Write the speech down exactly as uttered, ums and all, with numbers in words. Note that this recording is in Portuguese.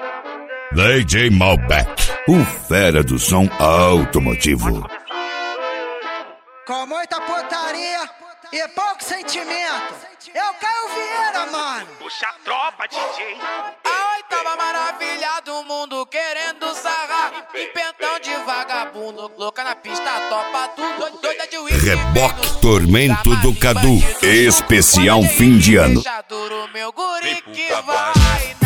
D J Malbec, o fera do som automotivo. Com muita putaria e pouco sentimento. Eu Caio Vieira, mano. Puxa a tropa, D J. A oitava maravilha do mundo querendo sarrar. E pentão de vagabundo, louca na pista, topa tudo. Doida de whisky. Reboque Tormento do Cadu, especial fim de ano. Meu guri que vai